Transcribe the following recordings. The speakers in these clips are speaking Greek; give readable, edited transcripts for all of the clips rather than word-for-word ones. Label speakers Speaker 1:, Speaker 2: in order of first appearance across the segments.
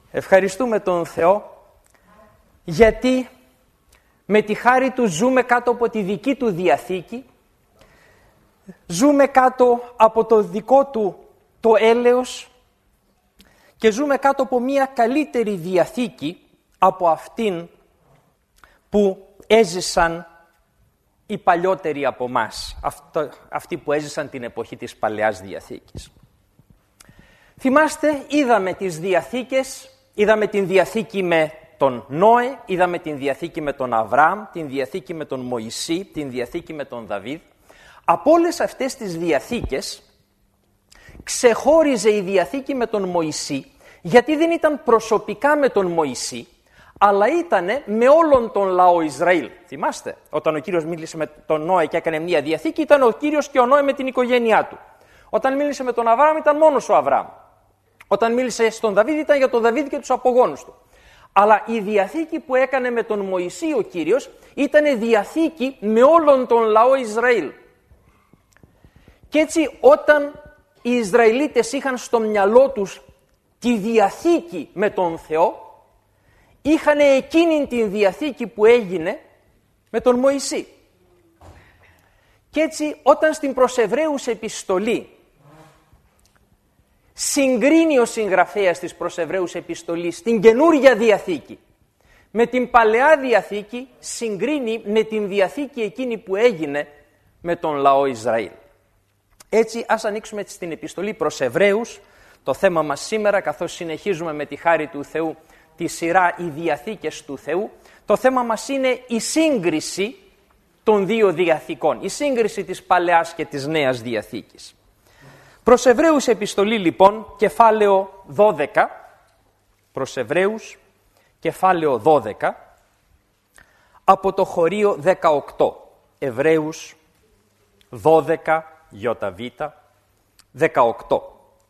Speaker 1: Ευχαριστούμε τον Θεό γιατί με τη χάρη Του ζούμε κάτω από τη δική Του Διαθήκη, ζούμε κάτω από το δικό Του το έλεος και ζούμε κάτω από μια καλύτερη Διαθήκη από αυτήν που έζησαν οι παλιότεροι από εμάς, αυτοί που έζησαν την εποχή της Παλαιάς Διαθήκης. Θυμάστε, είδαμε τις Διαθήκες, είδαμε την Διαθήκη με τον Νόε, είδαμε την Διαθήκη με τον Αβραάμ, την Διαθήκη με τον Μωυσή, την Διαθήκη με τον Δαβίδ. Από όλες αυτές τις Διαθήκες ξεχώριζε η Διαθήκη με τον Μωυσή, γιατί δεν ήταν προσωπικά με τον Μωυσή, αλλά ήτανε με όλον τον λαό Ισραήλ. Θυμάστε, όταν ο Κύριος μίλησε με τον Νόε και έκανε μια Διαθήκη, ήταν ο Κύριος και ο Νόε με την οικογένειά του. Όταν μίλησε με τον Αβραάμ, ήταν μόνος ο Αβραάμ. Όταν μίλησε στον Δαβίδ, ήταν για τον Δαβίδ και τους απογόνους του. Αλλά η Διαθήκη που έκανε με τον Μωυσή ο Κύριος ήταν Διαθήκη με όλον τον λαό Ισραήλ. Και έτσι όταν οι Ισραηλίτες είχαν στο μυαλό τους τη Διαθήκη με τον Θεό, είχαν εκείνη την Διαθήκη που έγινε με τον Μωυσή. Και έτσι όταν στην προς Εβραίους επιστολή συγκρίνει ο συγγραφέας της προς Εβραίους επιστολής την καινούρια Διαθήκη με την Παλαιά Διαθήκη, συγκρίνει με την Διαθήκη εκείνη που έγινε με τον λαό Ισραήλ. Έτσι ας ανοίξουμε στην επιστολή προς Εβραίους, το θέμα μας σήμερα, καθώς συνεχίζουμε με τη χάρη του Θεού τη σειρά «Οι Διαθήκες του Θεού», το θέμα μας είναι η σύγκριση των δύο Διαθήκων, η σύγκριση της Παλαιάς και της Νέας Διαθήκης. Προς Εβραίους επιστολή λοιπόν, κεφάλαιο 12, προς Εβραίους, κεφάλαιο 12, από το χωρίο 18, Εβραίους 12, ΙΒ, 18.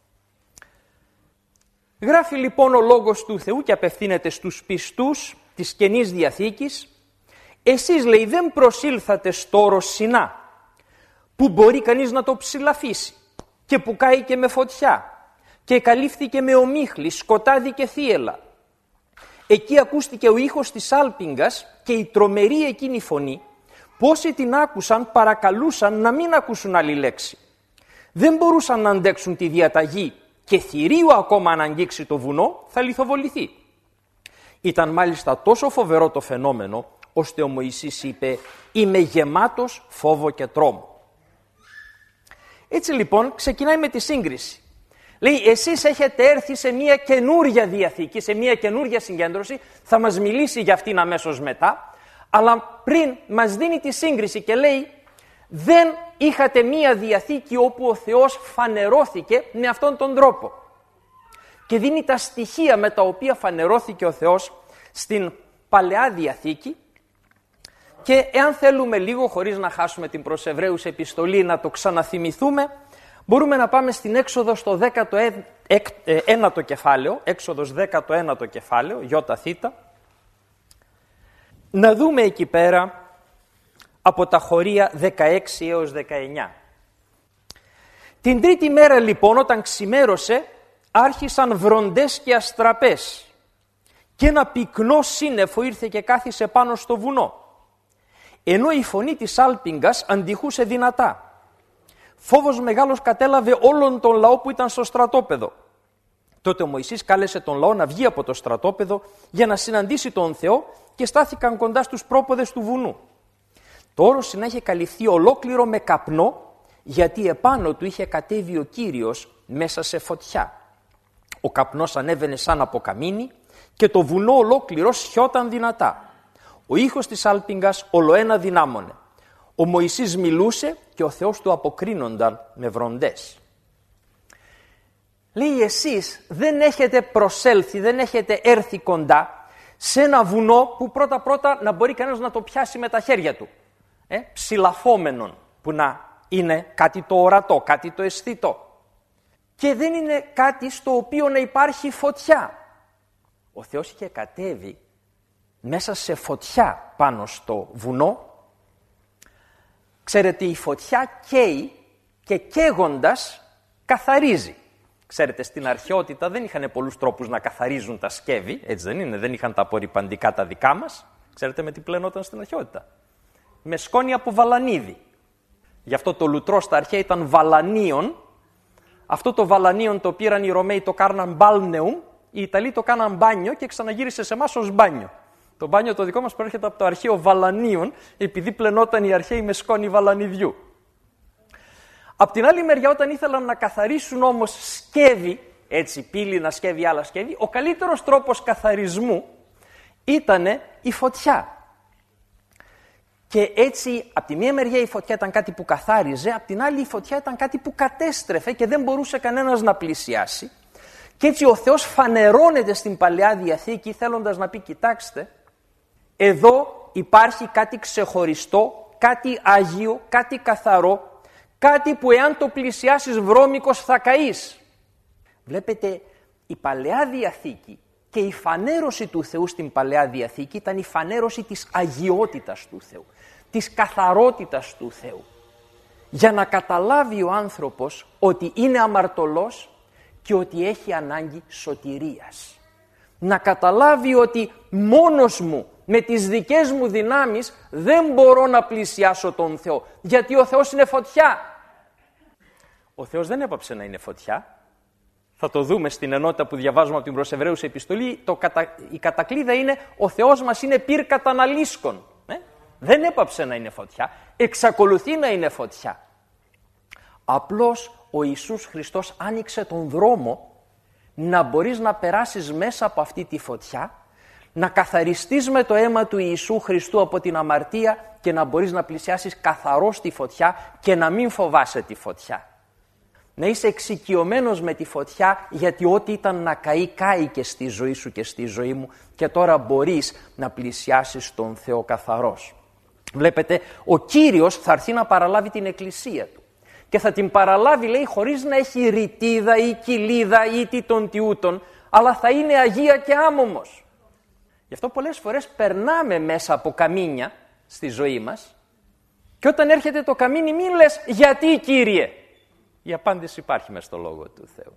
Speaker 1: Γράφει λοιπόν ο Λόγος του Θεού και απευθύνεται στους πιστούς της Καινής Διαθήκης. Εσείς, λέει, δεν προσήλθατε στο όρος Σινά, που μπορεί κανείς να το ψηλαφίσει και που κάει και με φωτιά και καλύφθηκε με ομίχλη, σκοτάδι και θύελλα. Εκεί ακούστηκε ο ήχος της άλπιγγας και η τρομερή εκείνη φωνή, που όσοι την άκουσαν παρακαλούσαν να μην ακούσουν άλλη λέξη. Δεν μπορούσαν να αντέξουν τη διαταγή και θηρίο ακόμα αν αγγίξει το βουνό θα λιθοβοληθεί. Ήταν μάλιστα τόσο φοβερό το φαινόμενο, ώστε ο Μωυσής είπε «Είμαι γεμάτος φόβο και τρόμο». Έτσι λοιπόν ξεκινάει με τη σύγκριση. Λέει εσείς έχετε έρθει σε μια καινούρια Διαθήκη, σε μια καινούρια συγκέντρωση, θα μας μιλήσει για αυτήν αμέσως μετά, αλλά πριν μας δίνει τη σύγκριση και λέει δεν είχατε μία Διαθήκη όπου ο Θεός φανερώθηκε με αυτόν τον τρόπο. Και δίνει τα στοιχεία με τα οποία φανερώθηκε ο Θεός στην Παλαιά Διαθήκη. Και εάν θέλουμε λίγο, χωρίς να χάσουμε την προς Εβραίους επιστολή, να το ξαναθυμηθούμε, μπορούμε να πάμε στην Έξοδο στο 19ο κεφάλαιο, Έξοδος 19ο κεφάλαιο, ΙΘ, να δούμε εκεί πέρα από τα χωρία 16 έως 19. Την τρίτη μέρα λοιπόν, όταν ξημέρωσε, άρχισαν βροντές και αστραπές και ένα πυκνό σύννεφο ήρθε και κάθισε πάνω στο βουνό, ενώ η φωνή της άλπιγγας αντιχούσε δυνατά. Φόβος μεγάλος κατέλαβε όλον τον λαό που ήταν στο στρατόπεδο. Τότε ο Μωυσής κάλεσε τον λαό να βγει από το στρατόπεδο για να συναντήσει τον Θεό και στάθηκαν κοντά στους πρόποδες του βουνού. Το όρος να είχε καλυφθεί ολόκληρο με καπνό, γιατί επάνω του είχε κατέβει ο Κύριος μέσα σε φωτιά. Ο καπνός ανέβαινε σαν από καμίνι και το βουνό ολόκληρο σιώταν δυνατά. Ο ήχος της άλπιγγας ολοένα δυνάμωνε. Ο Μωυσής μιλούσε και ο Θεός του αποκρίνονταν με βροντές. Λέει εσείς δεν έχετε προσέλθει, δεν έχετε έρθει κοντά σε ένα βουνό που πρώτα να μπορεί κανένας να το πιάσει με τα χέρια του. Ψηλαφόμενον, που να είναι κάτι το ορατό, κάτι το αισθητό. Και δεν είναι κάτι στο οποίο να υπάρχει φωτιά. Ο Θεός είχε κατέβει μέσα σε φωτιά πάνω στο βουνό. Ξέρετε, η φωτιά καίει και καίγοντας καθαρίζει. Ξέρετε, στην αρχαιότητα δεν είχαν πολλούς τρόπους να καθαρίζουν τα σκεύη, έτσι δεν είναι, δεν είχαν τα απορρυπαντικά τα δικά μας. Ξέρετε με τι πλένονταν στην αρχαιότητα? Με σκόνη από βαλανίδι. Γι' αυτό το λουτρό στα αρχαία ήταν βαλανίον. Αυτό το βαλανίον το πήραν οι Ρωμαίοι, το κάναν μπάλνεουμ, οι Ιταλοί το κάναν μπάνιο και ξαναγύρισε σε εμάς ως μπάνιο. Το μπάνιο το δικό μας προέρχεται από το αρχαίο βαλανίον, επειδή πλενόταν οι αρχαίοι με σκόνη βαλανιδιού. Απ' την άλλη μεριά, όταν ήθελαν να καθαρίσουν όμως σκεύη, έτσι πύληνα σκεύη, άλλα σκεύη, ο καλύτερος τρόπος καθαρισμού ήτανε η φωτιά. Και έτσι, από τη μία μεριά η φωτιά ήταν κάτι που καθάριζε, από την άλλη η φωτιά ήταν κάτι που κατέστρεφε και δεν μπορούσε κανένας να πλησιάσει. Και έτσι ο Θεός φανερώνεται στην Παλαιά Διαθήκη θέλοντας να πει, κοιτάξτε, εδώ υπάρχει κάτι ξεχωριστό, κάτι άγιο, κάτι καθαρό, κάτι που εάν το πλησιάσεις βρώμικος θα καείς. Βλέπετε, η Παλαιά Διαθήκη και η φανέρωση του Θεού στην Παλαιά Διαθήκη ήταν η φανέρωση της αγιότητας του Θεού, της καθαρότητας του Θεού. Για να καταλάβει ο άνθρωπος ότι είναι αμαρτωλός και ότι έχει ανάγκη σωτηρίας. Να καταλάβει ότι μόνος μου, με τις δικές μου δυνάμεις, δεν μπορώ να πλησιάσω τον Θεό, γιατί ο Θεός είναι φωτιά. Ο Θεός δεν έπαψε να είναι φωτιά. Θα το δούμε στην ενότητα που διαβάζουμε από την προς Εβραίους επιστολή. Η κατακλείδα είναι ο Θεός μας είναι πυρ καταναλύσκων. Δεν έπαψε να είναι φωτιά, εξακολουθεί να είναι φωτιά. Απλώς ο Ιησούς Χριστός άνοιξε τον δρόμο να μπορείς να περάσεις μέσα από αυτή τη φωτιά, να καθαριστείς με το αίμα του Ιησού Χριστού από την αμαρτία και να μπορείς να πλησιάσεις καθαρός τη φωτιά και να μην φοβάσαι τη φωτιά. Να είσαι εξοικειωμένος με τη φωτιά, γιατί ό,τι ήταν να καεί, κάηκε στη ζωή σου και στη ζωή μου και τώρα μπορείς να πλησιάσεις τον Θεό καθαρός. Βλέπετε, ο Κύριος θα έρθει να παραλάβει την εκκλησία του και θα την παραλάβει, λέει, χωρίς να έχει ρητίδα ή κοιλίδα ή τι των τιούτων, αλλά θα είναι αγία και άμωμος. Γι' αυτό πολλές φορές περνάμε μέσα από καμίνια στη ζωή μας και όταν έρχεται το καμίνι μην λες γιατί Κύριε. Η απάντηση υπάρχει μες στο Λόγο του Θεού.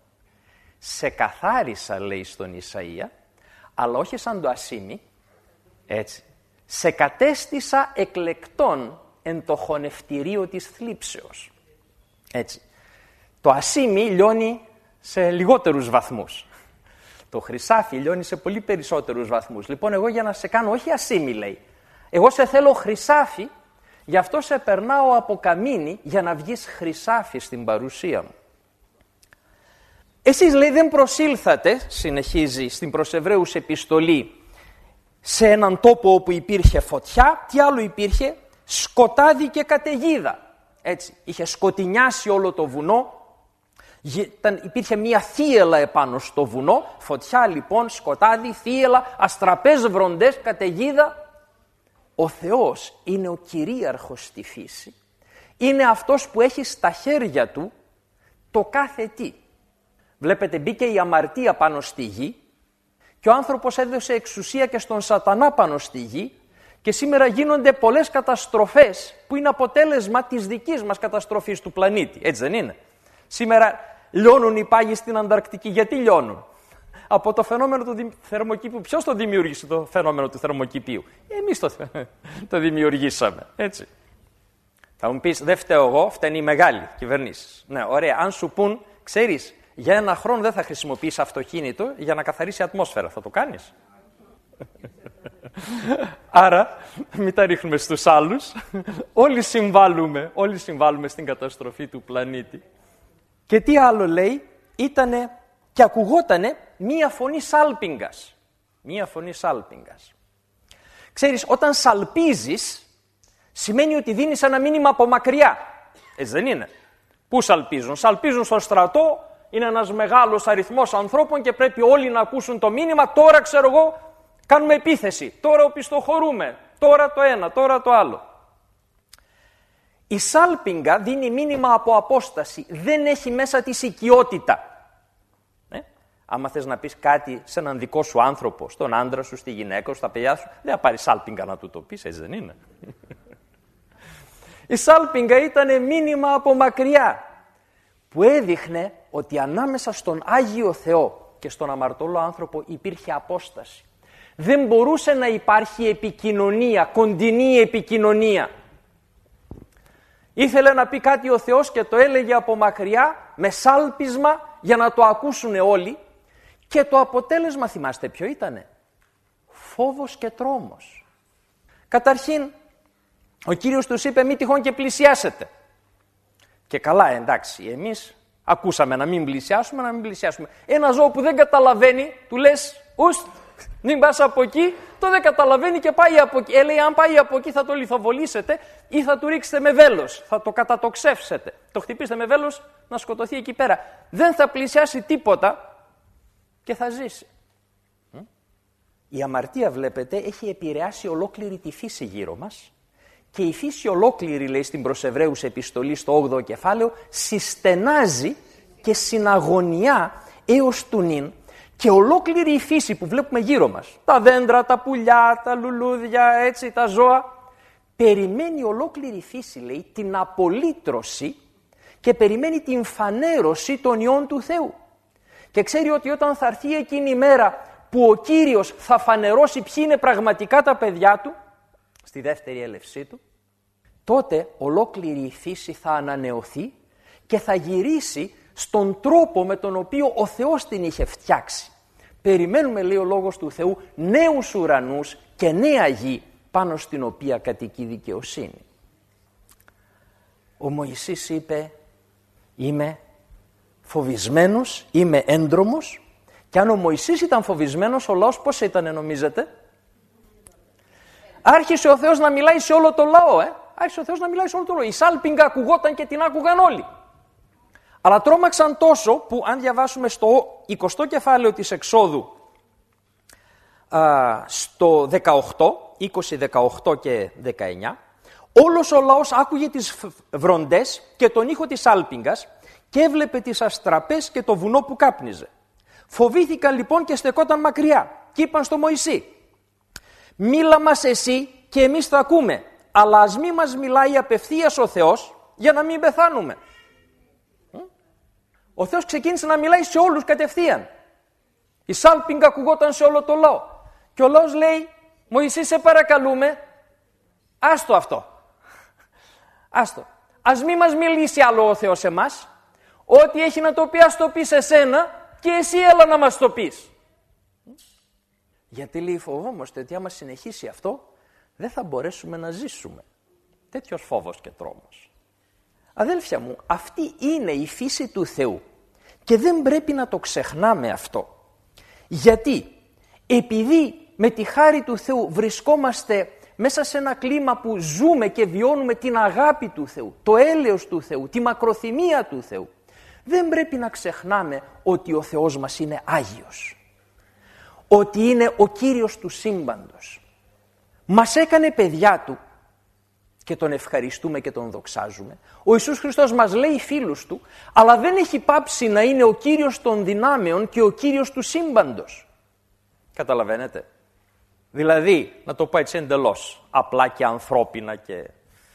Speaker 1: Σε καθάρισα, λέει στον Ισαΐα, αλλά όχι σαν το ασίμι, έτσι. Σε κατέστησα εκλεκτών εν το χωνευτηρίο της θλίψεως. Έτσι. Το ασίμι λιώνει σε λιγότερους βαθμούς. Το χρυσάφι λιώνει σε πολύ περισσότερους βαθμούς. Λοιπόν, εγώ για να σε κάνω, όχι ασίμι, λέει. Εγώ σε θέλω χρυσάφι, γι' αυτό σε περνάω από καμίνι για να βγεις χρυσάφι στην παρουσία μου. Εσείς, λέει, δεν προσήλθατε, συνεχίζει στην προς Εβραίους επιστολή, σε έναν τόπο όπου υπήρχε φωτιά. Τι άλλο υπήρχε? Σκοτάδι και καταιγίδα. Έτσι, είχε σκοτεινιάσει όλο το βουνό. Υπήρχε μια θύελα επάνω στο βουνό. Φωτιά λοιπόν, σκοτάδι, θύελα, αστραπές βροντές, καταιγίδα. Ο Θεός είναι ο κυρίαρχος στη φύση. Είναι αυτός που έχει στα χέρια του το κάθε τι. Βλέπετε, μπήκε η αμαρτία πάνω στη γη και ο άνθρωπος έδωσε εξουσία και στον σατανά πάνω στη γη και σήμερα γίνονται πολλές καταστροφές που είναι αποτέλεσμα της δικής μας καταστροφής του πλανήτη. Έτσι δεν είναι? Σήμερα λιώνουν οι πάγοι στην Ανταρκτική. Γιατί λιώνουν? Από το φαινόμενο του θερμοκηπίου. Ποιος το δημιούργησε το φαινόμενο του θερμοκηπίου? Εμείς το δημιουργήσαμε. Έτσι. Θα μου πεις, δεν φταίω εγώ, φταίνει οι μεγάλοι κυβερνήσεις. Ναι, ωραία. Αν σου πούν, ξέρεις, για ένα χρόνο δεν θα χρησιμοποιείς αυτοκίνητο για να καθαρίσει η ατμόσφαιρα. Θα το κάνεις? Άρα, μην τα ρίχνουμε στους άλλους. Όλοι συμβάλλουμε στην καταστροφή του πλανήτη. Και τι άλλο λέει? Ήτανε και ακουγότανε μία φωνή σάλπιγγας. Μία φωνή σάλπιγγας. Ξέρεις, όταν σαλπίζεις, σημαίνει ότι δίνεις ένα μήνυμα από μακριά. Έτσι δεν είναι? Πού σαλπίζουν? Σαλπίζουν στο στρατό, είναι ένας μεγάλος αριθμός ανθρώπων και πρέπει όλοι να ακούσουν το μήνυμα. Τώρα, ξέρω εγώ, κάνουμε επίθεση. Τώρα οπισθοχωρούμε. Τώρα το ένα, τώρα το άλλο. Η σάλπιγγα δίνει μήνυμα από απόσταση. Δεν έχει μέσα της οικειότητα. Άμα θες να πεις κάτι σε έναν δικό σου άνθρωπο, στον άντρα σου, στη γυναίκα σου, στα παιδιά σου, δεν θα πάρεις σάλπιγγα να του το πεις, έτσι δεν είναι? Η σάλπιγγα ήταν μήνυμα από μακριά. που έδειχνε ότι ανάμεσα στον Άγιο Θεό και στον αμαρτωλό άνθρωπο υπήρχε απόσταση. Δεν μπορούσε να υπάρχει επικοινωνία, κοντινή επικοινωνία. Ήθελε να πει κάτι ο Θεός και το έλεγε από μακριά με σάλπισμα για να το ακούσουν όλοι, και το αποτέλεσμα θυμάστε ποιο ήτανε? Φόβος και τρόμος. Καταρχήν ο Κύριος τους είπε μη τυχόν και πλησιάσετε. Και καλά, εντάξει, εμείς ακούσαμε να μην πλησιάσουμε. Ένα ζώο που δεν καταλαβαίνει, του λες μην πας από εκεί, το δεν καταλαβαίνει και πάει από εκεί. Λέει αν πάει από εκεί θα το λιθοβολήσετε ή θα του ρίξετε με βέλος, θα το κατατοξεύσετε. Το χτυπήσετε με βέλος να σκοτωθεί εκεί πέρα. Δεν θα πλησιάσει τίποτα και θα ζήσει. Η αμαρτία, βλέπετε, έχει επηρεάσει ολόκληρη τη φύση γύρω μας και η φύση ολόκληρη, λέει στην προς Εβραίους επιστολή στο 8ο κεφάλαιο, συστενάζει και συναγωνιά έως του νυν. Και ολόκληρη η φύση που βλέπουμε γύρω μας, τα δέντρα, τα πουλιά, τα λουλούδια, έτσι, τα ζώα, περιμένει ολόκληρη η φύση, λέει, την απολύτρωση και περιμένει την φανέρωση των ιών του Θεού. Και ξέρει ότι όταν θα έρθει εκείνη η μέρα που ο Κύριος θα φανερώσει ποιοι είναι πραγματικά τα παιδιά του, στη δεύτερη έλευσή του, τότε ολόκληρη η φύση θα ανανεωθεί και θα γυρίσει στον τρόπο με τον οποίο ο Θεός την είχε φτιάξει. Περιμένουμε, λέει ο Λόγος του Θεού, νέους ουρανούς και νέα γη πάνω στην οποία κατοικεί δικαιοσύνη. Ο Μωυσής είπε, είμαι φοβισμένος, είμαι έντρομος, και αν ο Μωυσής ήταν φοβισμένος, ο λαός πώς ήταν νομίζετε? Άρχισε ο Θεός να μιλάει σε όλο το λαό, Άρχισε ο Θεός να μιλάει σε όλο το λαό. Η σάλπιγγα ακουγόταν και την άκουγαν όλοι. Αλλά τρόμαξαν τόσο που αν διαβάσουμε στο 20ο κεφάλαιο της Εξόδου, στο 20, 18 και 19, όλος ο λαός άκουγε τις βροντές και τον ήχο της σάλπιγγας και έβλεπε τις αστραπές και το βουνό που κάπνιζε. Φοβήθηκαν λοιπόν και στεκόταν μακριά και είπαν στο Μωυσή, μίλα μας εσύ και εμείς θα ακούμε, αλλά ας μη μας μιλάει απευθείας ο Θεός για να μην πεθάνουμε. Ο Θεός ξεκίνησε να μιλάει σε όλους κατευθείαν. Η σάλπιγγα ακουγόταν σε όλο το λαό. Και ο λαός λέει, Μωυσή σε παρακαλούμε, άστο αυτό. Άστο. Ας μη μας μιλήσει άλλο ο Θεός εμάς. Ό,τι έχει να το πει ας το πει σε σένα και εσύ έλα να μας το πεις. Γιατί λέει φοβόμαστε ότι άμα συνεχίσει αυτό δεν θα μπορέσουμε να ζήσουμε. Τέτοιος φόβος και τρόμος. Αδέλφια μου, αυτή είναι η φύση του Θεού και δεν πρέπει να το ξεχνάμε αυτό. Γιατί? Επειδή με τη χάρη του Θεού βρισκόμαστε μέσα σε ένα κλίμα που ζούμε και βιώνουμε την αγάπη του Θεού, το έλεος του Θεού, τη μακροθυμία του Θεού, δεν πρέπει να ξεχνάμε ότι ο Θεός μας είναι Άγιος, ότι είναι ο Κύριος του σύμπαντος. Μας έκανε παιδιά Του και Τον ευχαριστούμε και Τον δοξάζουμε. Ο Ιησούς Χριστός μας λέει φίλους Του, αλλά δεν έχει πάψει να είναι ο Κύριος των δυνάμεων και ο Κύριος του σύμπαντος. Καταλαβαίνετε? Δηλαδή, να το πω έτσι εντελώς, απλά και ανθρώπινα και...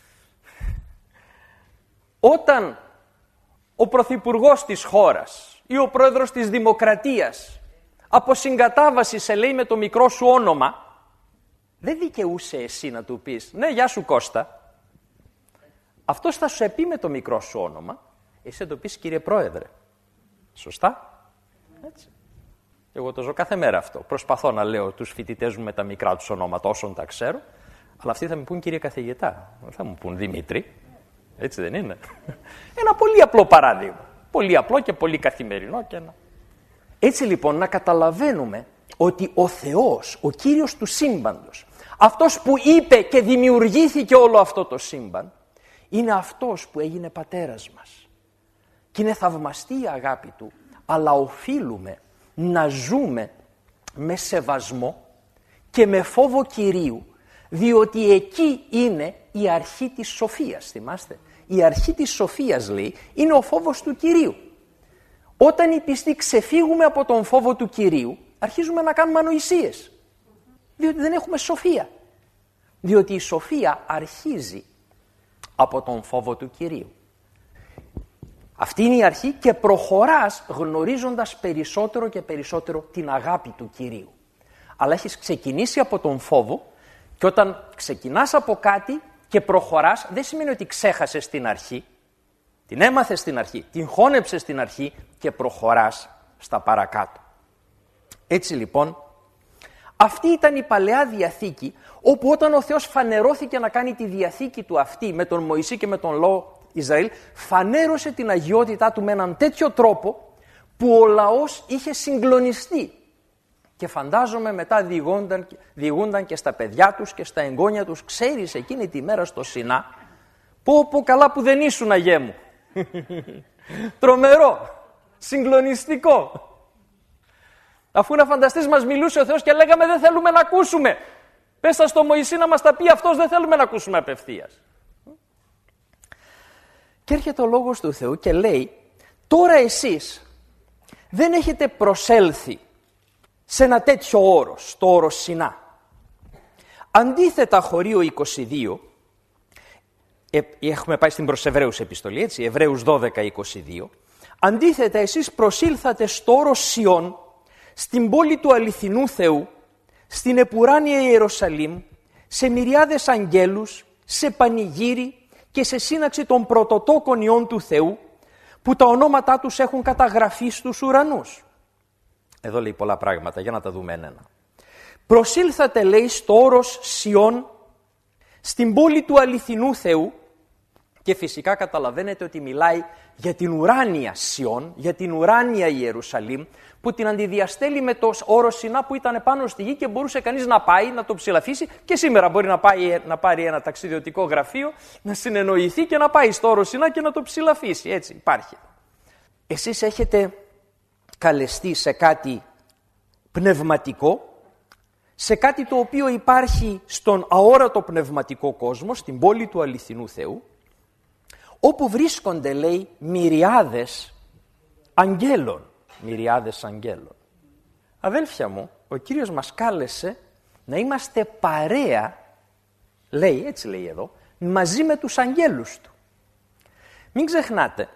Speaker 1: Όταν ο πρωθυπουργός της χώρας ή ο πρόεδρος της δημοκρατίας από συγκατάβαση σε λέει με το μικρό σου όνομα, δεν δικαιούσε εσύ να του πεις «Ναι, γεια σου Κώστα». Αυτός θα σου πει με το μικρό σου όνομα, εσύ θα το πεις «Κύριε Πρόεδρε». Σωστά? Έτσι. Εγώ το ζω κάθε μέρα αυτό. Προσπαθώ να λέω τους φοιτητές μου με τα μικρά τους ονόματα όσων τα ξέρω, αλλά αυτοί θα μου πούν «Κύριε Καθηγητά», δεν θα μου πούν «Δημήτρη». Έτσι δεν είναι? Ένα πολύ απλό παράδειγμα. Πολύ απλό και πολύ καθημερινό. Έτσι λοιπόν να καταλαβαίνουμε ότι ο Θεός, ο Κύριος του σύμπαντος, αυτός που είπε και δημιουργήθηκε όλο αυτό το σύμπαν, είναι αυτός που έγινε πατέρας μας. Και είναι θαυμαστή η αγάπη Του, αλλά οφείλουμε να ζούμε με σεβασμό και με φόβο Κυρίου, διότι εκεί είναι η αρχή της σοφίας, θυμάστε. Η αρχή της σοφίας, λέει, είναι ο φόβος του Κυρίου. Όταν οι πιστοί ξεφύγουμε από τον φόβο του Κυρίου, αρχίζουμε να κάνουμε ανοησίες, διότι δεν έχουμε σοφία. Διότι η σοφία αρχίζει από τον φόβο του Κυρίου. Αυτή είναι η αρχή και προχωράς γνωρίζοντας περισσότερο και περισσότερο την αγάπη του Κυρίου. Αλλά έχεις ξεκινήσει από τον φόβο και όταν ξεκινάς από κάτι και προχωράς, δεν σημαίνει ότι ξέχασες την αρχή. Την έμαθες στην αρχή, την χώνεψες στην αρχή και προχωράς στα παρακάτω. Έτσι λοιπόν, αυτή ήταν η Παλαιά Διαθήκη, όπου όταν ο Θεός φανερώθηκε να κάνει τη διαθήκη του αυτή με τον Μωυσή και με τον λαό Ισραήλ, φανέρωσε την αγιότητά του με έναν τέτοιο τρόπο που ο λαός είχε συγκλονιστεί. Και φαντάζομαι μετά διηγούνταν και στα παιδιά τους και στα εγγόνια τους, ξέρεις εκείνη τη μέρα στο Σινά, πω καλά που δεν ήσουν αγιέ μου. Τρομερό, συγκλονιστικό. Αφού να φανταστείς μας μιλούσε ο Θεός και λέγαμε δεν θέλουμε να ακούσουμε. Πες στο Μωυσή να μας τα πει αυτός, δεν θέλουμε να ακούσουμε απευθείας. Και έρχεται ο Λόγος του Θεού και λέει, τώρα εσείς δεν έχετε προσέλθει σε ένα τέτοιο όρος, το όρος Σινά. Αντίθετα, χωρίο 22, έχουμε πάει στην προς Εβραίους επιστολή, έτσι, Εβραίους 12-22, αντίθετα εσείς προσήλθατε στο όρος Σιών, στην πόλη του αληθινού Θεού, στην επουράνια Ιερουσαλήμ, σε μυριάδες αγγέλους, σε πανηγύρι και σε σύναξη των πρωτοτόκων ιών του Θεού, που τα ονόματά τους έχουν καταγραφεί στους ουρανούς. Εδώ λέει πολλά πράγματα, για να τα δούμε ένα. Προσήλθατε, λέει, στο όρος Σιών, στην πόλη του αληθινού Θεού, και φυσικά καταλαβαίνετε ότι μιλάει για την ουράνια Σιών, για την ουράνια Ιερουσαλήμ, που την αντιδιαστέλει με το όρο Σινά που ήταν πάνω στη γη και μπορούσε κανείς να πάει, να το ψηλαφίσει, και σήμερα μπορεί να πάρει ένα ταξιδιωτικό γραφείο, να συνεννοηθεί και να πάει στο όρο Σινά και να το ψηλαφίσει. Έτσι υπάρχει. Εσείς έχετε καλεστεί σε κάτι πνευματικό, σε κάτι το οποίο υπάρχει στον αόρατο πνευματικό κόσμο, στην πόλη του αληθινού Θεού, όπου βρίσκονται, λέει, μυριάδες αγγέλων. Μυριάδες αγγέλων. Αδέλφια μου, ο Κύριος μας κάλεσε να είμαστε παρέα, λέει, έτσι λέει εδώ, μαζί με τους αγγέλους Του. Μην ξεχνάτε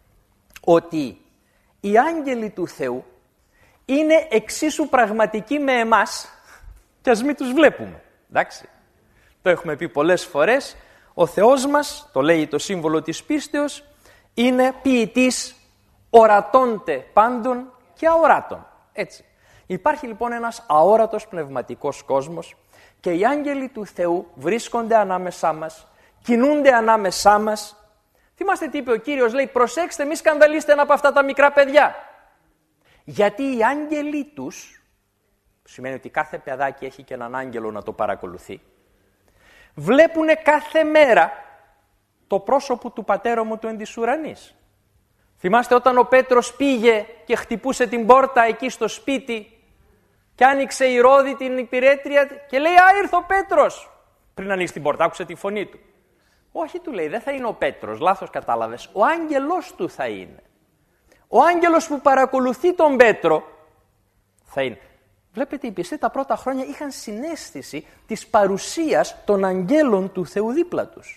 Speaker 1: ότι οι άγγελοι του Θεού είναι εξίσου πραγματικοί με εμάς και ας μην τους βλέπουμε. Εντάξει. Το έχουμε πει πολλές φορές. Ο Θεός μας, το λέει το σύμβολο της πίστεως, είναι ποιητής ορατώνται πάντων και αοράτων. Έτσι. Υπάρχει λοιπόν ένας αόρατος πνευματικός κόσμος και οι άγγελοι του Θεού βρίσκονται ανάμεσά μας, κινούνται ανάμεσά μας. Θυμάστε τι είπε ο Κύριος, λέει, προσέξτε, μη σκανδαλίστε ένα από αυτά τα μικρά παιδιά. Γιατί οι άγγελοι τους, σημαίνει ότι κάθε παιδάκι έχει και έναν άγγελο να το παρακολουθεί, βλέπουνε κάθε μέρα το πρόσωπο του πατέρα μου του εν της ουρανής. Θυμάστε όταν ο Πέτρος πήγε και χτυπούσε την πόρτα εκεί στο σπίτι και άνοιξε η Ρώδη την υπηρέτρια και λέει «Α, ήρθε ο Πέτρος». Πριν ανοίξει την πόρτα, άκουσε τη φωνή του. Όχι, του λέει, δεν θα είναι ο Πέτρος, λάθος κατάλαβες, ο άγγελος του θα είναι. Ο άγγελος που παρακολουθεί τον Πέτρο θα είναι. Βλέπετε, οι πιστοί τα πρώτα χρόνια είχαν συναίσθηση της παρουσίας των αγγέλων του Θεού δίπλα τους.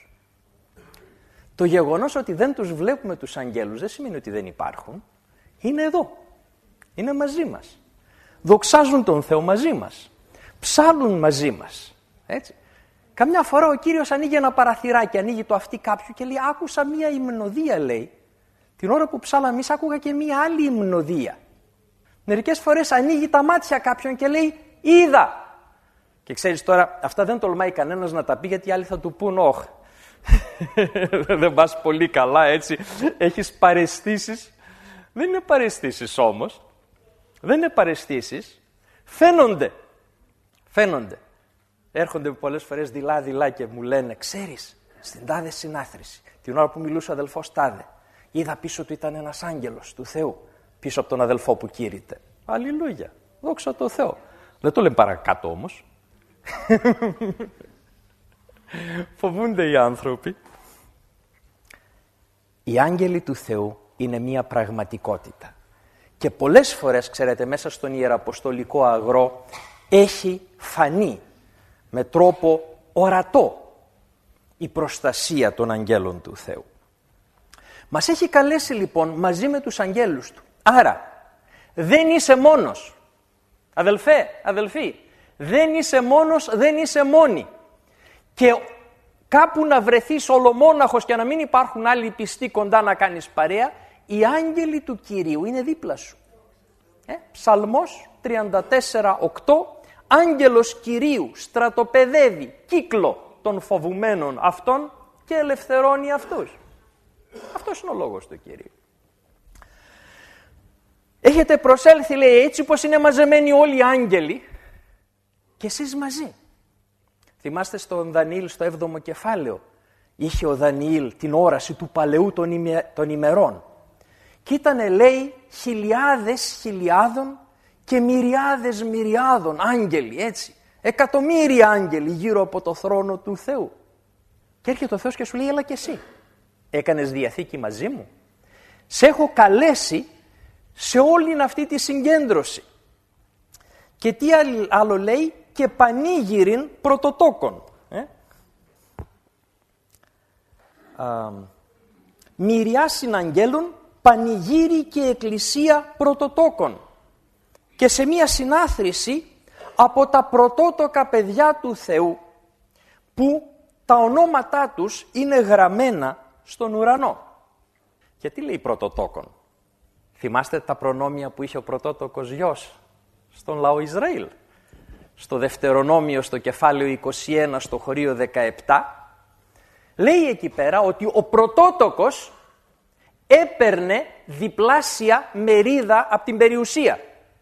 Speaker 1: Το γεγονός ότι δεν τους βλέπουμε τους αγγέλους δεν σημαίνει ότι δεν υπάρχουν. Είναι εδώ. Είναι μαζί μας. Δοξάζουν τον Θεό μαζί μας. Ψάλουν μαζί μας. Έτσι. Καμιά φορά ο Κύριος ανοίγει ένα παραθυράκι, ανοίγει το αυτί κάποιου και λέει «Άκουσα μία υμνοδία», λέει. Την ώρα που ψάλαμε εμείς άκουγα και μία άλλη υμνοδία. Μερικές φορές ανοίγει τα μάτια κάποιον και λέει «Είδα». Και ξέρεις τώρα, αυτά δεν τολμάει κανένας να τα πει γιατί οι άλλοι θα του πούν «Όχ, δεν πας πολύ καλά, έτσι, έχεις παραισθήσεις». Δεν είναι παραισθήσεις όμως. Δεν είναι παραισθήσεις. Φαίνονται. Έρχονται πολλές φορές δειλά και μου λένε «Ξέρεις, στην τάδε συνάθρηση, την ώρα που μιλούσε ο αδελφός τάδε, είδα πίσω του ήταν ένας άγγελος του Θεού, πίσω από τον αδελφό που κήρυτε». Αλληλούια, δόξα τω Θεώ. Δεν το λένε παρακάτω όμως. Φοβούνται οι άνθρωποι. Οι άγγελοι του Θεού είναι μία πραγματικότητα. Και πολλές φορές, ξέρετε, μέσα στον ιεραποστολικό αγρό έχει φανεί με τρόπο ορατό η προστασία των αγγέλων του Θεού. Μας έχει καλέσει λοιπόν μαζί με τους αγγέλους του. Άρα, δεν είσαι μόνος. Αδελφοί, δεν είσαι μόνος, δεν είσαι μόνη. Και κάπου να βρεθείς ολομόναχος και να μην υπάρχουν άλλοι πιστοί κοντά να κάνεις παρέα, οι άγγελοι του Κυρίου είναι δίπλα σου. Ψαλμός 34:8, άγγελος Κυρίου στρατοπεδεύει κύκλο των φοβουμένων αυτών και ελευθερώνει αυτούς. Αυτός είναι ο λόγος του Κυρίου. Έχετε προσέλθει, λέει, έτσι πως είναι μαζεμένοι όλοι οι άγγελοι και εσείς μαζί. Θυμάστε στον Δανιήλ στο 7ο κεφάλαιο, είχε ο Δανιήλ την όραση του παλαιού των ημερών. Και ήτανε, λέει, χιλιάδες χιλιάδων και μυριάδες μυριάδων άγγελοι, έτσι. Εκατομμύρια άγγελοι γύρω από το θρόνο του Θεού. Και έρχεται ο Θεός και σου λέει, έλα και εσύ. Έκανες διαθήκη μαζί μου. Σε έχω καλέσει σε όλη αυτή τη συγκέντρωση. Και τι άλλο λέει, και πανήγυριν πρωτοτόκων. Μυριά συναγγέλων, πανηγύρι και εκκλησία πρωτοτόκων. Και σε μία συνάθρηση από τα πρωτότοκα παιδιά του Θεού, που τα ονόματά τους είναι γραμμένα στον ουρανό. Και τι λέει πρωτοτόκων? Θυμάστε τα προνόμια που είχε ο πρωτότοκος γιος στον λαό Ισραήλ? Στο Δευτερονόμιο, στο κεφάλαιο 21, στο χωρίο 17, λέει εκεί πέρα ότι ο πρωτότοκος έπαιρνε διπλάσια μερίδα από την περιουσία.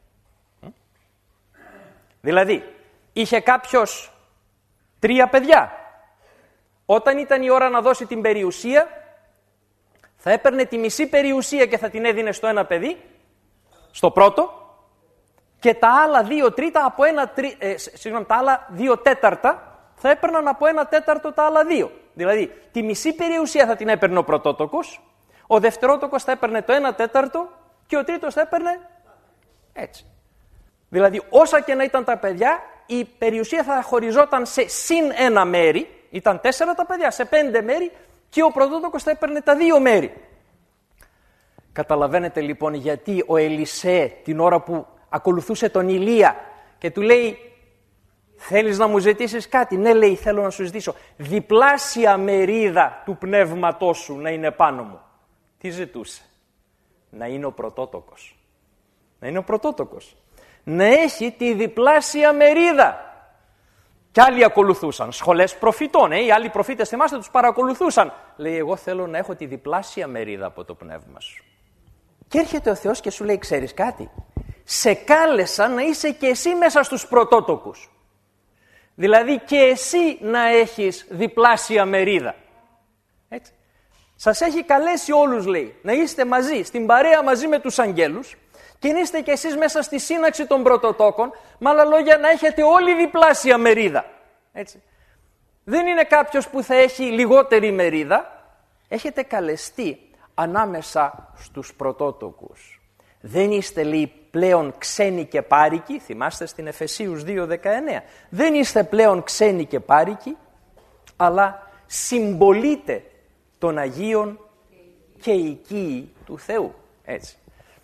Speaker 1: Δηλαδή, είχε κάποιος 3 παιδιά. Όταν ήταν η ώρα να δώσει την περιουσία, θα έπαιρνε τη μισή περιουσία και θα την έδινε στο ένα παιδί, στο πρώτο, και τα άλλα 2/3 από τα άλλα 2/4 θα έπαιρναν από 1/4 τα άλλα 2. Δηλαδή, τη μισή περιουσία θα την έπαιρνε ο πρωτότοκος, ο δευτερότοκος θα έπαιρνε το 1/4 και ο τρίτος θα έπαιρνε έτσι. Δηλαδή, όσα και να ήταν τα παιδιά, η περιουσία θα χωριζόταν σε συν 1 μέρη, ήταν 4 τα παιδιά, σε 5 μέρη, και ο πρωτότοκος θα έπαιρνε τα 2 μέρη. Καταλαβαίνετε λοιπόν γιατί ο Ελισέ την ώρα που ακολουθούσε τον Ηλία και του λέει, θέλεις να μου ζητήσεις κάτι? Ναι, λέει, θέλω να σου ζητήσω διπλάσια μερίδα του πνεύματός σου να είναι πάνω μου. Τι ζητούσε? Να είναι ο πρωτότοκος. Να είναι ο πρωτότοκος. Να έχει τη διπλάσια μερίδα. Κι άλλοι ακολουθούσαν, σχολές προφητών, οι άλλοι προφήτες, θυμάστε, τους παρακολουθούσαν. Λέει, εγώ θέλω να έχω τη διπλάσια μερίδα από το πνεύμα σου. Και έρχεται ο Θεός και σου λέει, ξέρεις κάτι? Σε κάλεσα να είσαι και εσύ μέσα στους πρωτότοκους. Δηλαδή και εσύ να έχεις διπλάσια μερίδα. Έτσι. Σας έχει καλέσει όλους, λέει, να είστε μαζί, στην παρέα μαζί με τους αγγέλους, και να είστε και εσείς μέσα στη σύναξη των πρωτοτόκων, με άλλα λόγια να έχετε όλη διπλάσια μερίδα. Έτσι. Δεν είναι κάποιος που θα έχει λιγότερη μερίδα, έχετε καλεστεί ανάμεσα στους πρωτότοκους. Δεν είστε, λέει, πλέον ξένοι και πάρικοι, θυμάστε στην Εφεσίους 2:19. Δεν είστε πλέον ξένοι και πάρικοι, αλλά συμπολίτε των Αγίων και οικοί του Θεού. Έτσι.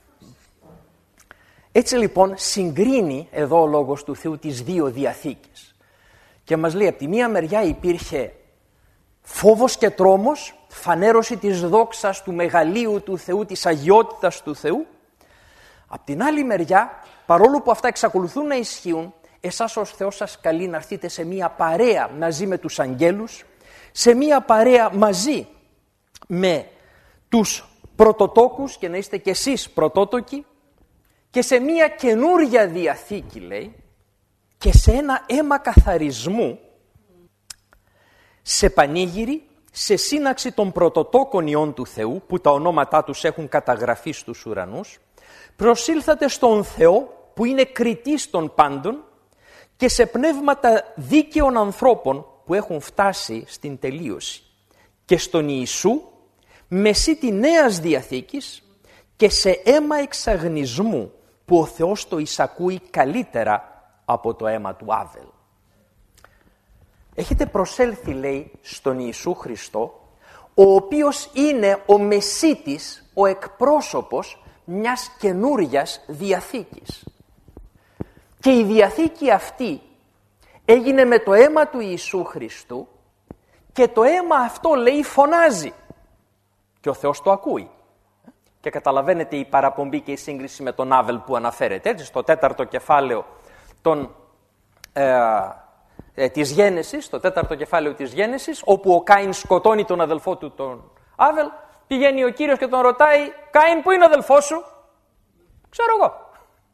Speaker 1: Έτσι λοιπόν συγκρίνει εδώ ο Λόγος του Θεού τις δύο διαθήκες. Και μας λέει, από τη μία μεριά υπήρχε φόβος και τρόμος, φανέρωση της δόξας του μεγαλείου του Θεού, της αγιότητας του Θεού. Απ' την άλλη μεριά, παρόλο που αυτά εξακολουθούν να ισχύουν, εσάς ως Θεός σας καλεί να έρθετε σε μία παρέα μαζί με τους αγγέλους, σε μία παρέα μαζί με τους πρωτοτόκους και να είστε κι εσείς πρωτότοκοι, και σε μία καινούρια διαθήκη, λέει, και σε ένα αίμα καθαρισμού, σε πανήγυρη, σε σύναξη των πρωτοτόκων ιών του Θεού, που τα ονόματά τους έχουν καταγραφεί στους ουρανούς, προσήλθατε στον Θεό που είναι κριτής των πάντων και σε πνεύματα δίκαιων ανθρώπων που έχουν φτάσει στην τελείωση, και στον Ιησού μεσίτη νέας διαθήκης και σε αίμα εξαγνισμού που ο Θεός το εισακούει καλύτερα από το αίμα του Άβελ. Έχετε προσέλθει, λέει, στον Ιησού Χριστό, ο οποίος είναι ο μεσίτης, ο εκπρόσωπος μιας καινούριας διαθήκης. Και η διαθήκη αυτή έγινε με το αίμα του Ιησού Χριστού και το αίμα αυτό, λέει, φωνάζει. Και ο Θεός το ακούει. Και καταλαβαίνετε η παραπομπή και η σύγκριση με τον Άβελ που αναφέρεται, έτσι, στο 4ο κεφάλαιο της Γένεσης, το 4ο κεφάλαιο της Γένεσης, όπου ο Κάιν σκοτώνει τον αδελφό του τον Άβελ, πηγαίνει ο Κύριος και τον ρωτάει, Κάιν, πού είναι ο αδελφός σου? Ξέρω εγώ.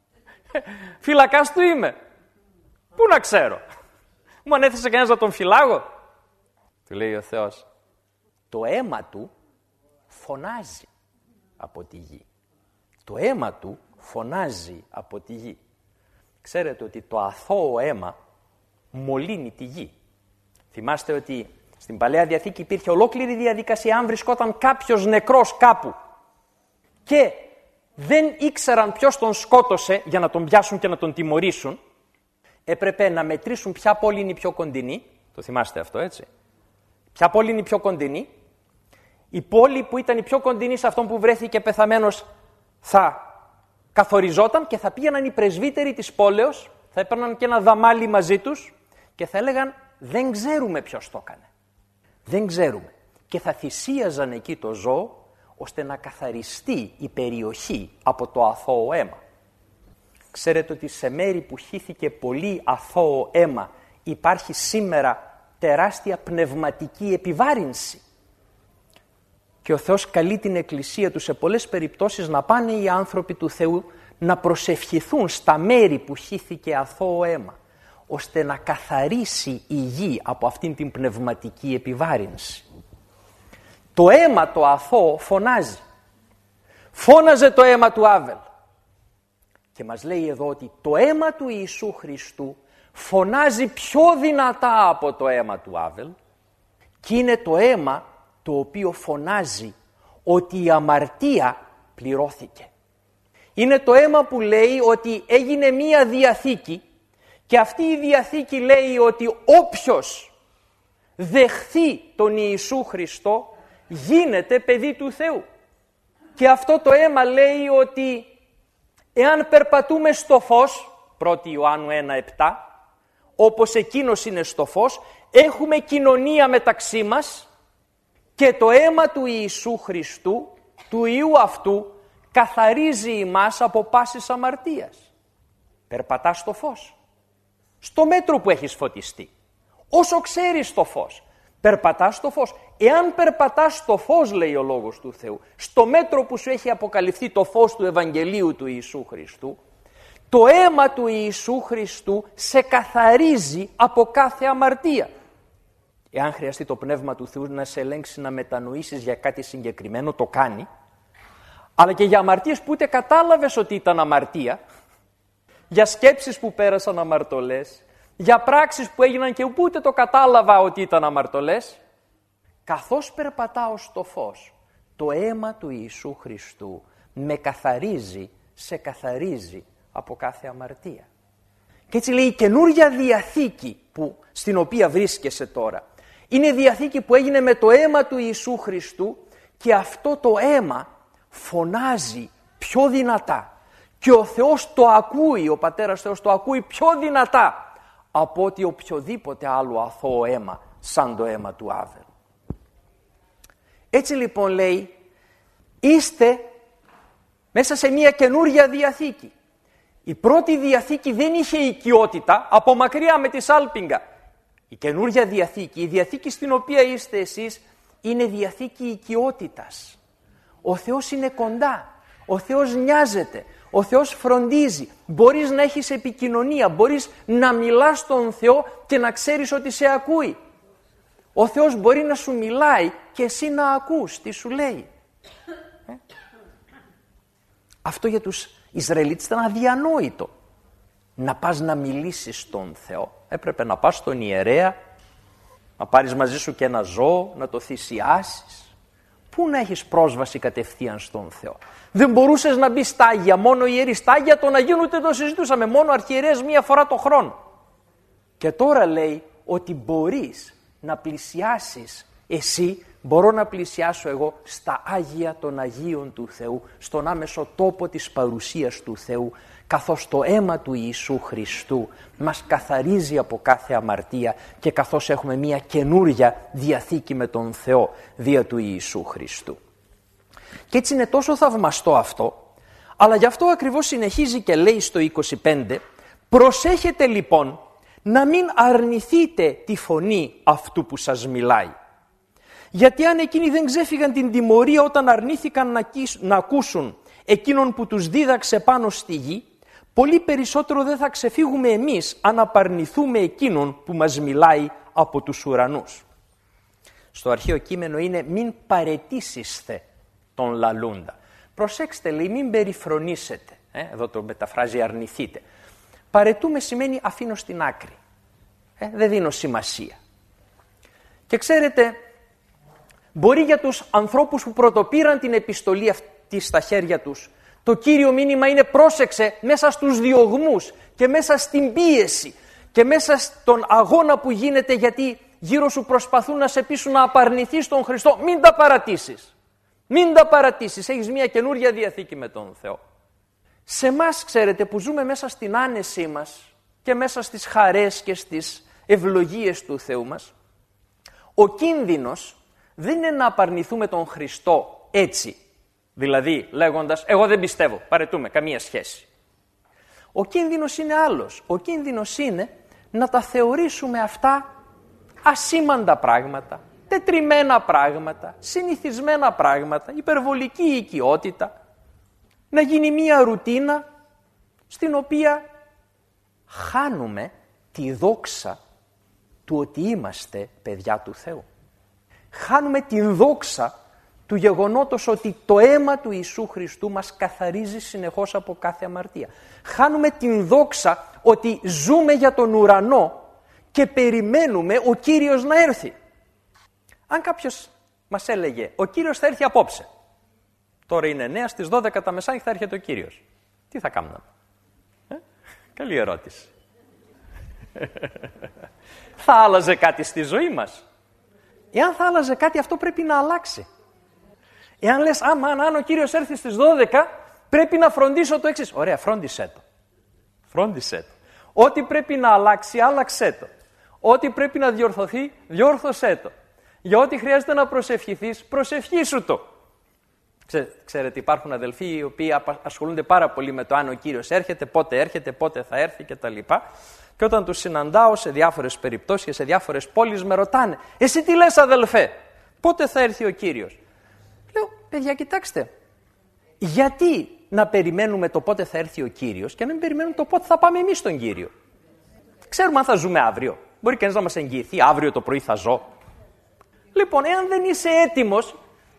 Speaker 1: Φυλακάς του είμαι. Πού να ξέρω? Μου ανέθεσε κανένας να τον φυλάγω? Του λέει ο Θεός, το αίμα του φωνάζει από τη γη. Το αίμα του φωνάζει από τη γη. Ξέρετε ότι το αθώο αίμα μολύνει τη γη. Θυμάστε ότι στην Παλαιά Διαθήκη υπήρχε ολόκληρη διαδικασία, αν βρισκόταν κάποιος νεκρός κάπου και δεν ήξεραν ποιος τον σκότωσε για να τον πιάσουν και να τον τιμωρήσουν, έπρεπε να μετρήσουν ποια πόλη είναι η πιο κοντινή. Το θυμάστε αυτό, έτσι? Ποια πόλη είναι η πιο κοντινή? Η πόλη που ήταν η πιο κοντινή σε αυτόν που βρέθηκε πεθαμένος θα καθοριζόταν και θα πήγαιναν οι πρεσβύτεροι της πόλεως, θα έπαιρναν και ένα δαμάλι μαζί τους και θα έλεγαν, δεν ξέρουμε ποιος το έκανε. Δεν ξέρουμε. Και θα θυσίαζαν εκεί το ζώο ώστε να καθαριστεί η περιοχή από το αθώο αίμα. Ξέρετε ότι σε μέρη που χύθηκε πολύ αθώο αίμα υπάρχει σήμερα τεράστια πνευματική επιβάρυνση. Και ο Θεός καλεί την Εκκλησία του σε πολλές περιπτώσεις να πάνε οι άνθρωποι του Θεού να προσευχηθούν στα μέρη που χύθηκε αθώο αίμα, ώστε να καθαρίσει η γη από αυτήν την πνευματική επιβάρυνση. Το αίμα το αθώο φωνάζει. Φώναζε το αίμα του Άβελ. Και μας λέει εδώ ότι το αίμα του Ιησού Χριστού φωνάζει πιο δυνατά από το αίμα του Άβελ και είναι το αίμα το οποίο φωνάζει ότι η αμαρτία πληρώθηκε. Είναι το αίμα που λέει ότι έγινε μία διαθήκη και αυτή η διαθήκη λέει ότι όποιος δεχθεί τον Ιησού Χριστό γίνεται παιδί του Θεού. Και αυτό το αίμα λέει ότι εάν περπατούμε στο φως, 1 Ιωάννου 1:7, όπως εκείνος είναι στο φως, έχουμε κοινωνία μεταξύ μας και το αίμα του Ιησού Χριστού, του Ιού αυτού, καθαρίζει εμάς από πάσης αμαρτίας. Περπατάς στο φως. Στο μέτρο που έχεις φωτιστεί. Όσο ξέρεις το φως. Περπατάς στο φως. Εάν περπατάς στο φως, λέει ο Λόγος του Θεού, στο μέτρο που σου έχει αποκαλυφθεί το φως του Ευαγγελίου του Ιησού Χριστού, το αίμα του Ιησού Χριστού σε καθαρίζει από κάθε αμαρτία. Εάν χρειαστεί το Πνεύμα του Θεού να σε ελέγξει να μετανοήσεις για κάτι συγκεκριμένο, το κάνει, αλλά και για αμαρτίες που ούτε κατάλαβες ότι ήταν αμαρτία, για σκέψεις που πέρασαν αμαρτωλές, για πράξεις που έγιναν και που ούτε το κατάλαβα ότι ήταν αμαρτωλές, καθώς περπατάω στο φως, το αίμα του Ιησού Χριστού με καθαρίζει, σε καθαρίζει από κάθε αμαρτία. Και έτσι λέει η καινούρια διαθήκη στην οποία βρίσκεσαι τώρα, είναι διαθήκη που έγινε με το αίμα του Ιησού Χριστού και αυτό το αίμα φωνάζει πιο δυνατά και ο Θεός το ακούει, ο Πατέρας Θεός το ακούει πιο δυνατά από ότι οποιοδήποτε άλλο αθώο αίμα σαν το αίμα του Άβελ. Έτσι λοιπόν λέει, είστε μέσα σε μια καινούρια διαθήκη. Η πρώτη διαθήκη δεν είχε οικειότητα, από μακριά με τη σάλπιγγα. Η καινούρια διαθήκη, η διαθήκη στην οποία είστε εσείς, είναι διαθήκη οικειότητας. Ο Θεός είναι κοντά, ο Θεός νοιάζεται, ο Θεός φροντίζει. Μπορείς να έχεις επικοινωνία, μπορείς να μιλάς στον Θεό και να ξέρεις ότι σε ακούει. Ο Θεός μπορεί να σου μιλάει και εσύ να ακούς τι σου λέει. Αυτό για τους Ισραηλίτες ήταν αδιανόητο. Να πας να μιλήσεις στον Θεό. Έπρεπε να πας στον ιερέα, να πάρεις μαζί σου και ένα ζώο, να το θυσιάσεις. Πού να έχεις πρόσβαση κατευθείαν στον Θεό? Δεν μπορούσες να μπεις στα Άγια, μόνο οι ιερείς. Στα Άγια των Αγίων ούτε το συζητούσαμε, μόνο αρχιερέες μία φορά το χρόνο. Και τώρα λέει ότι μπορείς να πλησιάσεις εσύ μπορώ να πλησιάσω εγώ στα Άγια των Αγίων του Θεού, στον άμεσο τόπο της παρουσίας του Θεού, καθώς το αίμα του Ιησού Χριστού μας καθαρίζει από κάθε αμαρτία και καθώς έχουμε μια καινούρια διαθήκη με τον Θεό δια του Ιησού Χριστού. Και έτσι είναι τόσο θαυμαστό αυτό, αλλά γι' αυτό ακριβώς συνεχίζει και λέει στο 25, προσέχετε λοιπόν να μην αρνηθείτε τη φωνή αυτού που σας μιλάει. Γιατί αν εκείνοι δεν ξέφυγαν την τιμωρία όταν αρνήθηκαν να ακούσουν εκείνον που τους δίδαξε πάνω στη γη, πολύ περισσότερο δεν θα ξεφύγουμε εμείς αν απαρνηθούμε εκείνον που μας μιλάει από τους ουρανούς. Στο αρχαίο κείμενο είναι μην παρετήσισθε τον λαλούντα. Προσέξτε, λέει, μην περιφρονήσετε. Εδώ το μεταφράζει αρνηθείτε. Παρετούμε σημαίνει αφήνω στην άκρη. Δεν δίνω σημασία. Και ξέρετε, μπορεί για τους ανθρώπους που πρωτοπήραν την επιστολή αυτή στα χέρια τους, το κύριο μήνυμα είναι πρόσεξε μέσα στους διωγμούς και μέσα στην πίεση και μέσα στον αγώνα που γίνεται γιατί γύρω σου προσπαθούν να σε πείσουν να απαρνηθείς τον Χριστό. Μην τα παρατήσεις. Μην τα παρατήσεις. Έχεις μια καινούρια διαθήκη με τον Θεό. Σε εμάς, ξέρετε, που ζούμε μέσα στην άνεσή μας και μέσα στις χαρές και στις ευλογίες του Θεού μας, ο κίνδυνος δεν είναι να απαρνηθούμε τον Χριστό έτσι, δηλαδή λέγοντας εγώ δεν πιστεύω, παρετούμε, καμία σχέση. Ο κίνδυνος είναι άλλος. Ο κίνδυνος είναι να τα θεωρήσουμε αυτά ασήμαντα πράγματα, τετριμμένα πράγματα, συνηθισμένα πράγματα, υπερβολική οικειότητα, να γίνει μία ρουτίνα στην οποία χάνουμε τη δόξα του ότι είμαστε παιδιά του Θεού. Χάνουμε την δόξα του γεγονότος ότι το αίμα του Ιησού Χριστού μας καθαρίζει συνεχώς από κάθε αμαρτία. Χάνουμε την δόξα ότι ζούμε για τον ουρανό και περιμένουμε ο Κύριος να έρθει. Αν κάποιος μας έλεγε ο Κύριος θα έρθει απόψε, τώρα είναι 9, στις 12 τα μεσάνυχτα θα έρχεται ο Κύριος, τι θα κάνουμε? Καλή ερώτηση. Θα άλλαζε κάτι στη ζωή μας? Εάν θα άλλαζε κάτι, αυτό πρέπει να αλλάξει. Εάν λες, αν ο Κύριος έρθει στις 12, πρέπει να φροντίσω το εξής. Ωραία, φρόντισέ το. Φρόντισέ το. Ό,τι πρέπει να αλλάξει, άλλαξέ το. Ό,τι πρέπει να διορθωθεί, διόρθωσέ το. Για ό,τι χρειάζεται να προσευχηθείς, προσευχήσου το. Ξέρετε, υπάρχουν αδελφοί οι οποίοι ασχολούνται πάρα πολύ με το αν ο Κύριος έρχεται, πότε θα έρθει κτλ. Και όταν τους συναντάω σε διάφορες περιπτώσεις και σε διάφορες πόλεις με ρωτάνε, εσύ τι λες αδελφέ, πότε θα έρθει ο Κύριος? Λέω, παιδιά, κοιτάξτε, γιατί να περιμένουμε το πότε θα έρθει ο Κύριος και να μην περιμένουμε το πότε θα πάμε εμείς στον Κύριο? Ξέρουμε αν θα ζούμε αύριο. Μπορεί κανείς να μας εγγυηθεί αύριο το πρωί θα ζω? Λοιπόν, εάν δεν είσαι έτοιμος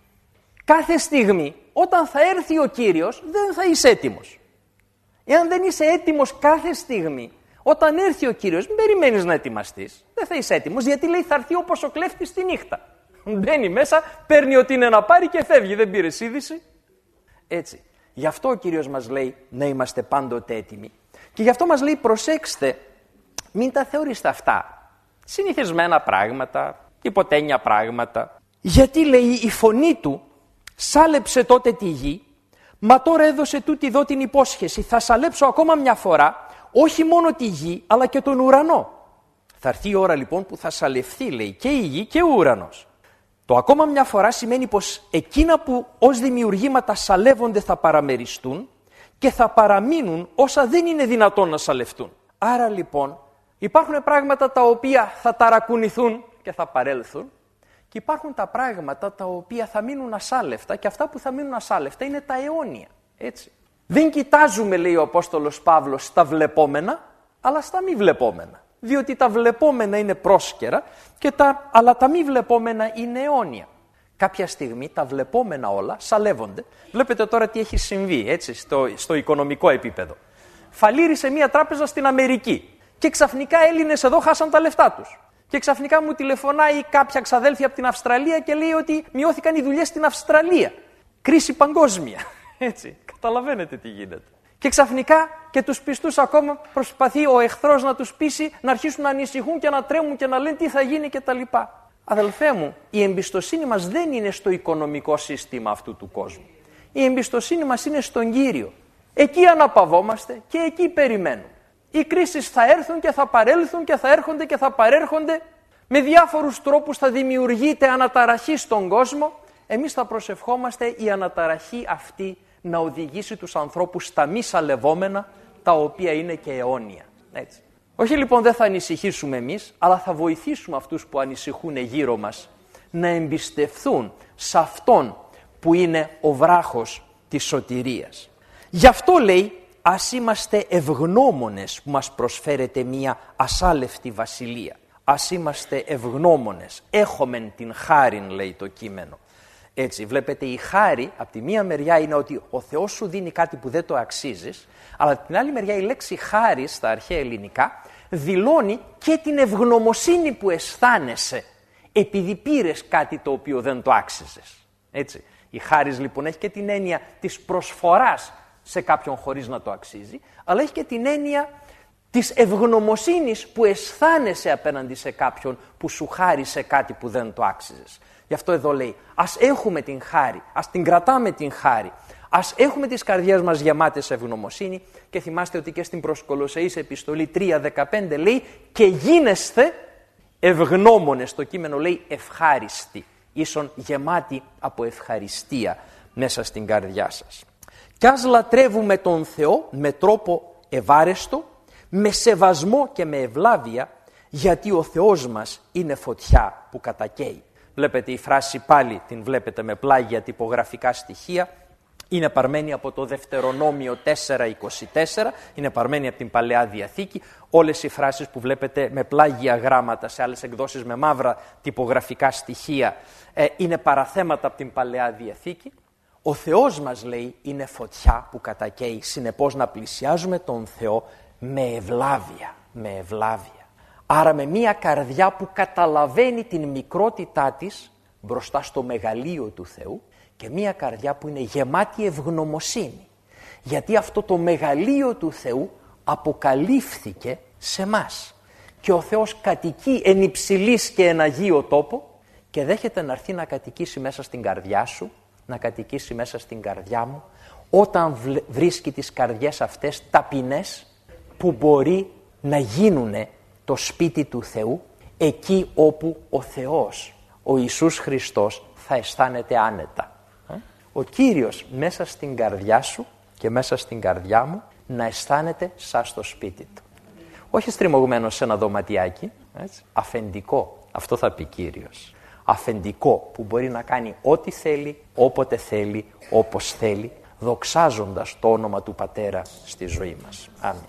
Speaker 1: κάθε στιγμή, όταν θα έρθει ο Κύριος δεν θα είσαι έτοιμος. Εάν δεν είσαι έτοιμος κάθε στιγμή, όταν έρθει ο Κύριος, μην περιμένεις να ετοιμαστείς. Δεν θα είσαι έτοιμος, γιατί λέει θα έρθει όπως ο κλέφτης τη νύχτα. Μπαίνει μέσα, παίρνει ό,τι είναι να πάρει και φεύγει. Δεν πήρες είδηση? Έτσι. Γι' αυτό ο Κύριος μας λέει να είμαστε πάντοτε έτοιμοι. Και γι' αυτό μας λέει προσέξτε, μην τα θεωρείστε αυτά συνηθισμένα πράγματα, υποτένια πράγματα. Γιατί λέει η φωνή του σάλεψε τότε τη γη, μα τώρα έδωσε τούτη εδώ την υπόσχεση. Θα σαλέψω ακόμα μια φορά, όχι μόνο τη γη, αλλά και τον ουρανό. Θα έρθει η ώρα λοιπόν που θα σαλευθεί, λέει, και η γη και ο ουρανός. Το ακόμα μια φορά σημαίνει πως εκείνα που ως δημιουργήματα σαλεύονται θα παραμεριστούν και θα παραμείνουν όσα δεν είναι δυνατόν να σαλευτούν. Άρα λοιπόν υπάρχουν πράγματα τα οποία θα ταρακουνηθούν και θα παρέλθουν και υπάρχουν τα πράγματα τα οποία θα μείνουν ασάλευτα και αυτά που θα μείνουν ασάλευτα είναι τα αιώνια. Έτσι. Δεν κοιτάζουμε, λέει ο Απόστολος Παύλος, στα βλεπόμενα, αλλά στα μη βλεπόμενα. Διότι τα βλεπόμενα είναι πρόσκαιρα, αλλά τα μη βλεπόμενα είναι αιώνια. Κάποια στιγμή τα βλεπόμενα όλα σαλεύονται. Βλέπετε τώρα τι έχει συμβεί, έτσι, στο οικονομικό επίπεδο. Φαλήρισε μία τράπεζα στην Αμερική και ξαφνικά Έλληνες εδώ χάσαν τα λεφτά τους. Και ξαφνικά μου τηλεφωνάει κάποια ξαδέλφια από την Αυστραλία και λέει ότι μειώθηκαν οι δουλειές στην Αυστραλία. Κρίση παγκόσμια. Έτσι, καταλαβαίνετε τι γίνεται. Και ξαφνικά και τους πιστούς ακόμα προσπαθεί ο εχθρός να τους πείσει να αρχίσουν να ανησυχούν και να τρέμουν και να λένε τι θα γίνει κτλ. Αδελφέ μου, η εμπιστοσύνη μας δεν είναι στο οικονομικό σύστημα αυτού του κόσμου. Η εμπιστοσύνη μας είναι στον Κύριο. Εκεί αναπαυόμαστε και εκεί περιμένουμε. Οι κρίσεις θα έρθουν και θα παρέλθουν και θα έρχονται και θα παρέρχονται. Με διάφορους τρόπους θα δημιουργείται αναταραχή στον κόσμο. Εμείς θα προσευχόμαστε η αναταραχή αυτή να οδηγήσει τους ανθρώπους στα μη σαλευόμενα, τα οποία είναι και αιώνια. Έτσι. Όχι λοιπόν δεν θα ανησυχήσουμε εμείς, αλλά θα βοηθήσουμε αυτούς που ανησυχούν γύρω μας να εμπιστευθούν σε Αυτόν που είναι ο βράχος της σωτηρίας. Γι' αυτό λέει, ας είμαστε ευγνώμονες που μας προσφέρεται μία ασάλευτη βασιλεία. Ας είμαστε ευγνώμονες, έχομεν την χάριν, λέει το κείμενο. Έτσι, βλέπετε, η χάρη από τη μία μεριά είναι ότι ο Θεός σου δίνει κάτι που δεν το αξίζεις, αλλά από την άλλη μεριά η λέξη χάρη στα αρχαία ελληνικά δηλώνει και την ευγνωμοσύνη που αισθάνεσαι επειδή πήρες κάτι το οποίο δεν το άξιζες. Έτσι, η χάρις λοιπόν έχει και την έννοια της προσφοράς σε κάποιον χωρίς να το αξίζει, αλλά έχει και την έννοια της ευγνωμοσύνης που αισθάνεσαι απέναντι σε κάποιον που σου χάρισε κάτι που δεν το άξιζες. Γι' αυτό εδώ λέει, ας έχουμε την χάρη, ας την κρατάμε την χάρη, ας έχουμε τις καρδιές μας γεμάτες ευγνωμοσύνη και θυμάστε ότι και στην προς Κολοσσεείς επιστολή 3:15 λέει και γίνεστε ευγνώμονες, το κείμενο λέει ευχάριστοι, ίσον γεμάτοι από ευχαριστία μέσα στην καρδιά σας. Κι ας λατρεύουμε τον Θεό με τρόπο ευάρεστο, με σεβασμό και με ευλάβεια, γιατί ο Θεός μας είναι φωτιά που κατακαίει. Βλέπετε η φράση πάλι, την βλέπετε με πλάγια τυπογραφικά στοιχεία, είναι παρμένη από το Δευτερονόμιο 4:24, είναι παρμένη από την Παλαιά Διαθήκη. Όλες οι φράσεις που βλέπετε με πλάγια γράμματα, σε άλλες εκδόσεις με μαύρα τυπογραφικά στοιχεία, είναι παραθέματα από την Παλαιά Διαθήκη. Ο Θεός μας, λέει, είναι φωτιά που κατακαίει, συνεπώς να πλησιάζουμε τον Θεό με ευλάβεια, με ευλάβεια. Άρα με μια καρδιά που καταλαβαίνει την μικρότητά της μπροστά στο μεγαλείο του Θεού και μια καρδιά που είναι γεμάτη ευγνωμοσύνη. Γιατί αυτό το μεγαλείο του Θεού αποκαλύφθηκε σε μας. Και ο Θεός κατοικεί εν υψηλής και εν αγίο τόπο και δέχεται να έρθει να κατοικήσει μέσα στην καρδιά σου, να κατοικήσει μέσα στην καρδιά μου, όταν βρίσκει τις καρδιές αυτές ταπεινές που μπορεί να γίνουνε το σπίτι του Θεού, εκεί όπου ο Θεός, ο Ιησούς Χριστός, θα αισθάνεται άνετα. Ο Κύριος μέσα στην καρδιά σου και μέσα στην καρδιά μου να αισθάνεται σαν στο σπίτι του. Όχι στριμωγμένο σε ένα δωματιάκι, έτσι, αφεντικό, αυτό θα πει Κύριος. Αφεντικό που μπορεί να κάνει ό,τι θέλει, όποτε θέλει, όπως θέλει, δοξάζοντας το όνομα του Πατέρα στη ζωή μας. Αμήν.